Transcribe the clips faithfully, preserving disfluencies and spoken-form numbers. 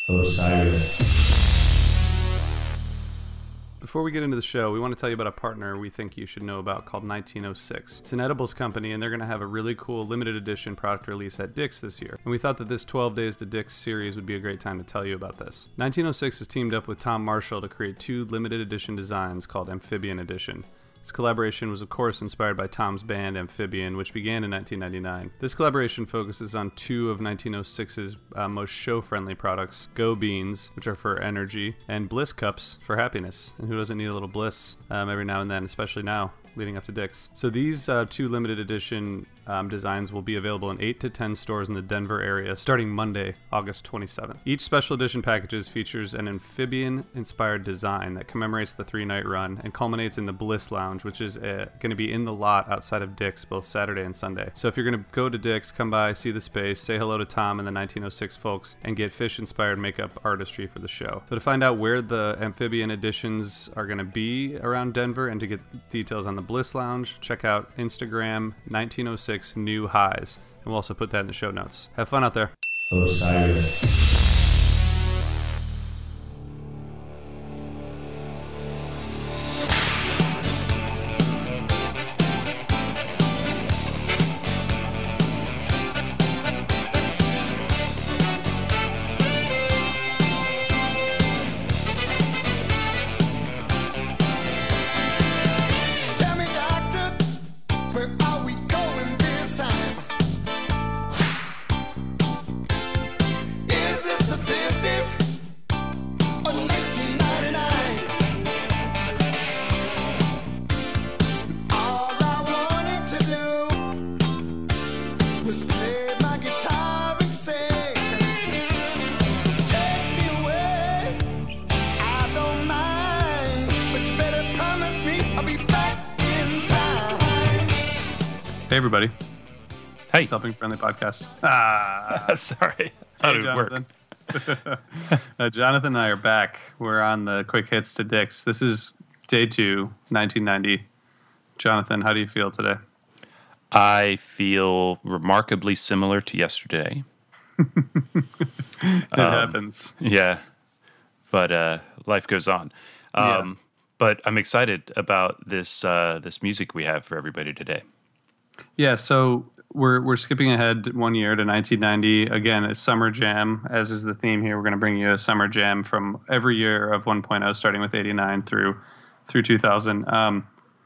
Osiris. Before we get into the show, we want to tell you about a partner we think you should know about called nineteen oh six. It's an edibles company, and they're going to have a really cool limited edition product release at Dick's this year. And we thought that this twelve Days to Dick's series would be a great time to tell you about this. nineteen oh six has teamed up with Tom Marshall to create two limited edition designs called Amphibian Edition. This collaboration was, of course, inspired by Tom's band Amphibian, which began in nineteen ninety-nine. This collaboration focuses on two of nineteen oh six's uh, most show-friendly products, Go Beans, which are for energy, and Bliss Cups for happiness. And who doesn't need a little bliss um, every now and then, especially now, leading up to Dick's. So these uh, two limited edition um, designs will be available in eight to ten stores in the Denver area starting Monday, August twenty-seventh. Each special edition packages features an amphibian-inspired design that commemorates the three-night run and culminates in the Bliss Lounge, which is uh, going to be in the lot outside of Dick's both Saturday and Sunday. So if you're going to go to Dick's, come by, see the space, say hello to Tom and the nineteen oh six folks, and get fish-inspired makeup artistry for the show. So to find out where the amphibian editions are going to be around Denver and to get details on the Bliss Lounge, check out Instagram nineteen oh six New Highs, and we'll also put that in the show notes. Have fun out there. Osiris. Hey, everybody. Hey. Helping Friendly Podcast. Ah, Sorry. How hey, did it work? uh, Jonathan and I are back. We're on the Quick Hits to Dick's. This is day two, nineteen ninety. Jonathan, how do you feel today? I feel remarkably similar to yesterday. it um, happens. Yeah. But uh, life goes on. Um, Yeah. But I'm excited about this uh, this music we have for everybody today. Yeah, so we're we're skipping ahead one year to nineteen ninety. Again, a summer jam, as is the theme here. We're going to bring you a summer jam from every year of one point oh, starting with eighty-nine through through two thousand. Um,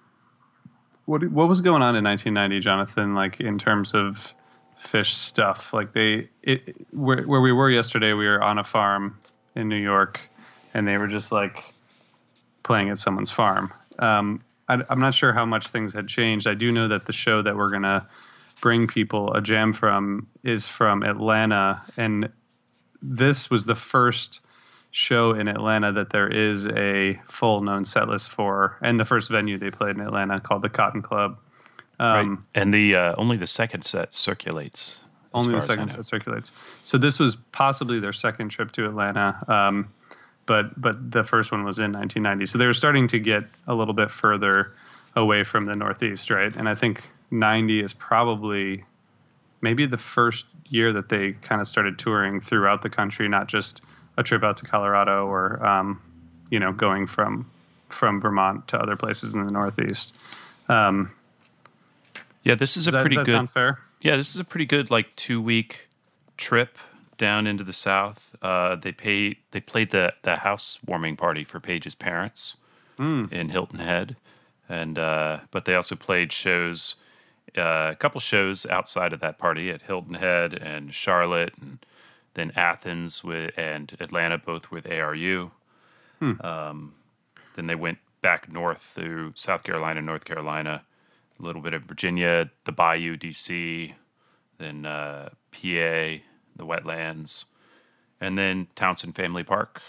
what what was going on in nineteen ninety, Jonathan? Like in terms of fish stuff, like they it where where we were yesterday, we were on a farm in New York, and they were just like playing at someone's farm. Um, I, I'm not sure how much things had changed. I do know that the show that we're going to bring people a jam from is from Atlanta. And this was the first show in Atlanta that there is a full known set list for, and the first venue they played in Atlanta called the Cotton Club. Um, right. And the uh, only the second set circulates. Only the second set circulates. So this was possibly their second trip to Atlanta. Um, But but the first one was in nineteen ninety. So they were starting to get a little bit further away from the Northeast, right? And I think ninety is probably maybe the first year that they kind of started touring throughout the country, not just a trip out to Colorado or, um, you know, going from from Vermont to other places in the Northeast. Um, yeah, this is a that, pretty does that good. Sound fair? Yeah, this is a pretty good like two week trip down into the South. Uh, they paid. They played the the housewarming party for Paige's parents Mm. in Hilton Head, and uh, but they also played shows, uh, a couple shows outside of that party at Hilton Head and Charlotte, and then Athens with and Atlanta, both with A R U. Hmm. Um, then they went back north through South Carolina, North Carolina, a little bit of Virginia, the Bayou, D C, then uh, P A. The wetlands, and then Townsend Family Park.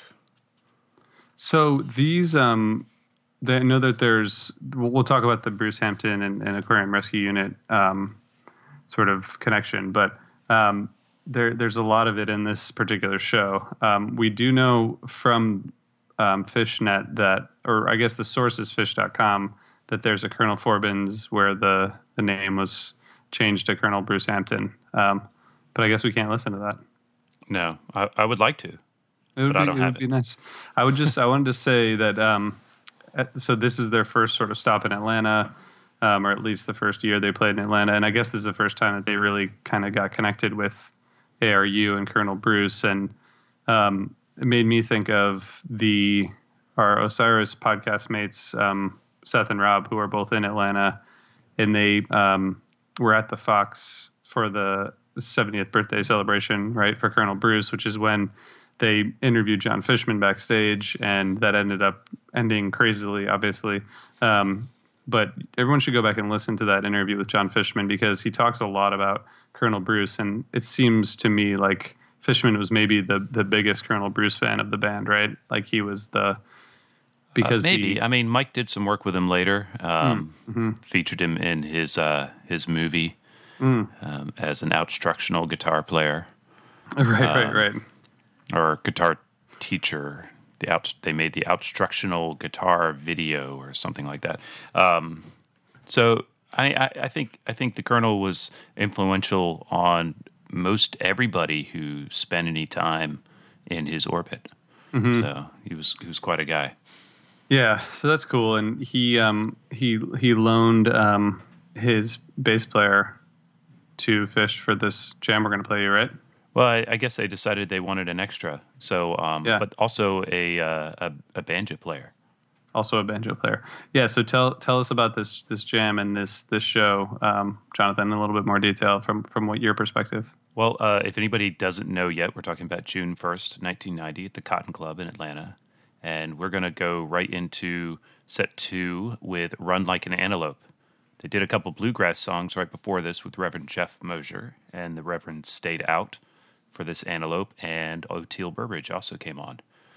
So these, um, they, I know that there's, we'll, we'll talk about the Bruce Hampton and, and Aquarium Rescue Unit um, sort of connection, but um, there there's a lot of it in this particular show. Um, we do know from um, FishNet that, or I guess the source is fish dot com, that there's a Colonel Forbins where the, the name was changed to Colonel Bruce Hampton. Um, But I guess we can't listen to that. No, I, I would like to. It would but be, I don't it have would it. be nice. I would just I wanted to say that um, at- so this is their first sort of stop in Atlanta, um, or at least the first year they played in Atlanta, and I guess this is the first time that they really kind of got connected with A R U and Colonel Bruce, and um, it made me think of the our Osiris podcast mates, um, Seth and Rob, who are both in Atlanta, and they um, were at the Fox for the seventieth birthday celebration, right, for Colonel Bruce, which is when they interviewed John Fishman backstage, and that ended up ending crazily, obviously. Um, but everyone should go back and listen to that interview with John Fishman, because he talks a lot about Colonel Bruce, and it seems to me like Fishman was maybe the the biggest Colonel Bruce fan of the band, right? Like he was the because uh, maybe he, I mean Mike did some work with him later. Um, mm-hmm. Featured him in his uh, his movie mm. um, as an outstructional guitar player, right, right, right, or guitar teacher. The out they made the outstructional guitar video or something like that. Um, so I, I, I think I think the Colonel was influential on most everybody who spent any time in his orbit. Mm-hmm. So he was he was quite a guy. Yeah, so that's cool. And he um, he he loaned um, his bass player to Fish for this jam we're going to play, you right? Well, I, I guess they decided they wanted an extra. So, um, yeah. but also a, uh, a a banjo player. Also a banjo player. Yeah. So tell tell us about this this jam and this this show, um, Jonathan, in a little bit more detail from from what your perspective. Well, uh, if anybody doesn't know yet, we're talking about June first, nineteen ninety, at the Cotton Club in Atlanta, and we're going to go right into set two with "Run Like an Antelope." They did a couple bluegrass songs right before this with Reverend Jeff Mosier, and the Reverend stayed out for this Antelope, and O'Teal Burbridge also came on.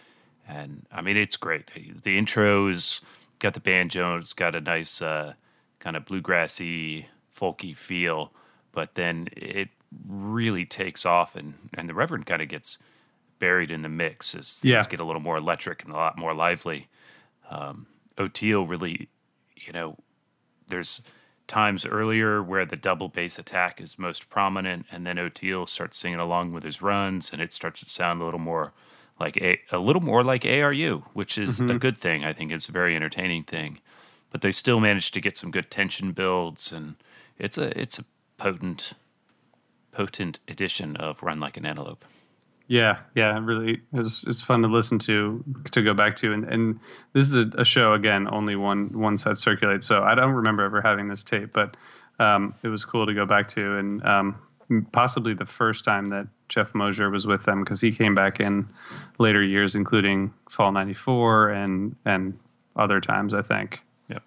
And, I mean, it's great. The intro's got the banjo, it's got a nice uh, kind of bluegrassy, folky feel, but then it really takes off, and, and the Reverend kind of gets buried in the mix as things yeah. get a little more electric and a lot more lively. Um, O'Teal really, you know, there's times earlier where the double bass attack is most prominent, and then O'Teal starts singing along with his runs, and it starts to sound a little more like a, a little more like A R U, which is mm-hmm. a good thing. I think it's a very entertaining thing, but they still managed to get some good tension builds, and it's a it's a potent potent edition of "Run Like an Antelope." Yeah, yeah, really, it was, it's fun to listen to, to go back to, and, and this is a, a show, again, only one one set circulates, so I don't remember ever having this tape, but um, it was cool to go back to, and um, possibly the first time that Jeff Mosier was with them, because he came back in later years, including Fall ninety-four and and other times, I think. Yep.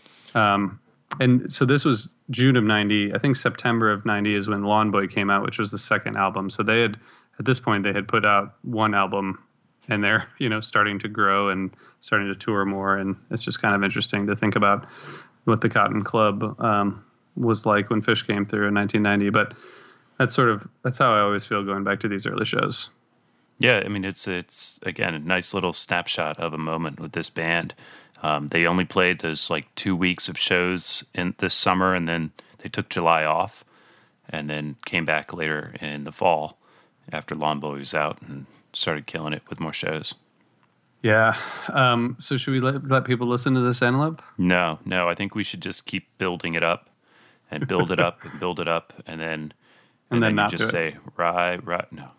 Um, and so this was June of ninety, I think September of ninety is when Lawn Boy came out, which was the second album, so they had... At this point, they had put out one album, and they're, you know, starting to grow and starting to tour more. And it's just kind of interesting to think about what the Cotton Club um, was like when Fish came through in nineteen ninety. But that's sort of that's how I always feel going back to these early shows. Yeah, I mean, it's it's again a nice little snapshot of a moment with this band. Um, they only played those like two weeks of shows in this summer, and then they took July off, and then came back later in the fall after Lawn Boy was out and started killing it with more shows. Yeah. Um, so should we let, let people listen to this Antelope? No, no. I think we should just keep building it up and build it up and build it up. And then, and, and then, then not you just do say, rye, rye. No.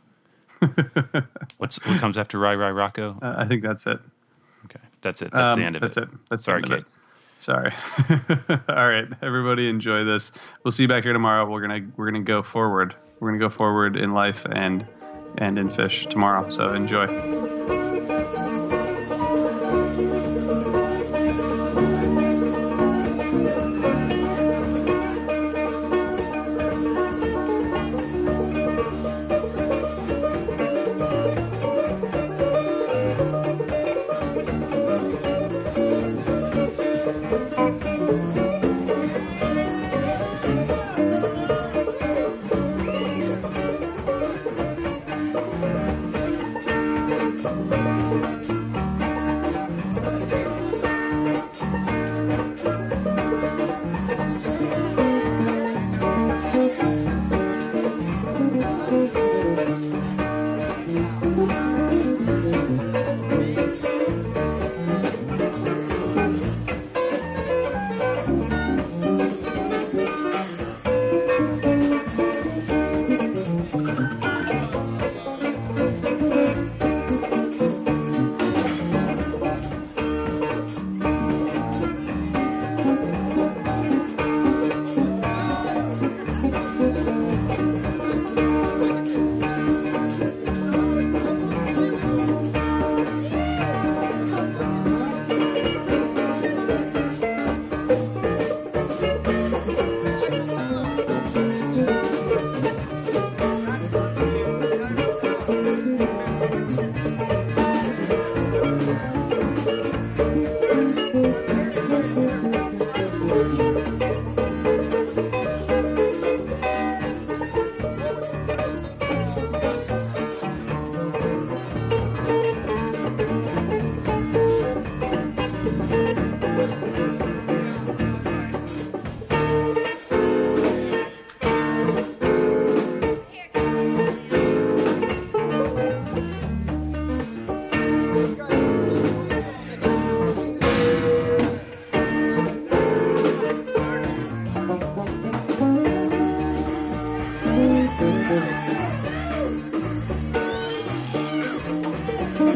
What's What comes after Rye, Rye, Rocco? Uh, I think that's it. Okay. That's it. That's um, the end of that's it. That's it. That's Sorry, the end Kate. of it. Sorry. All right. Everybody enjoy this. We'll see you back here tomorrow. We're going to, we're going to go forward. We're going to go forward in life and, and in Fish tomorrow. So enjoy.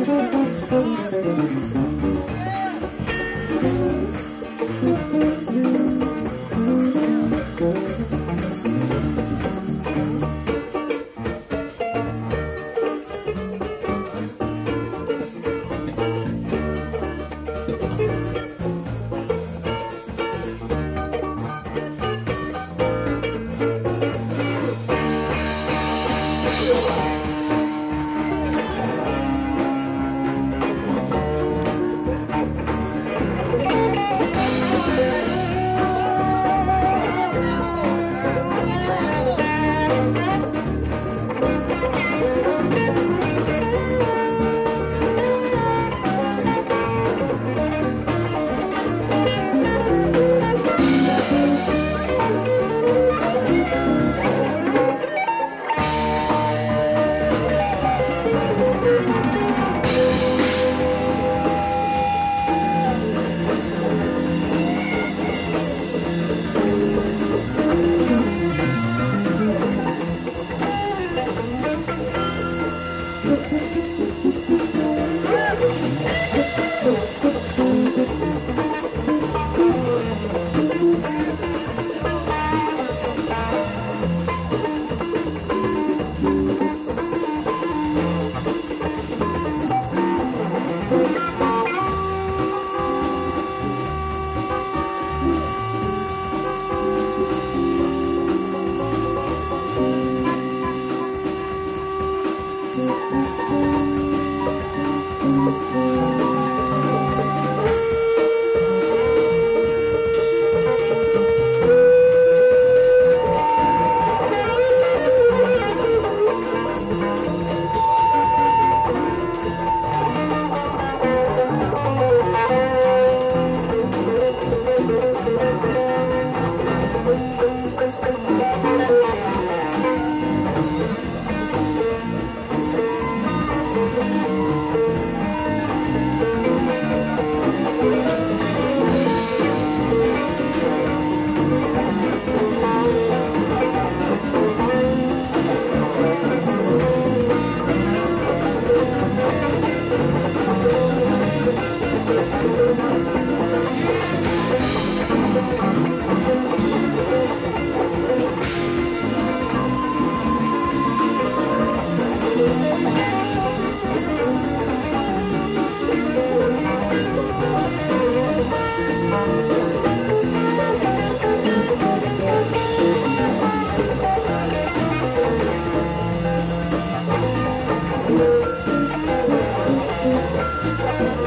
Thank you.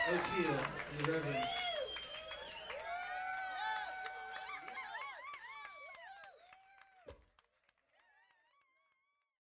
Ochia, the Reverend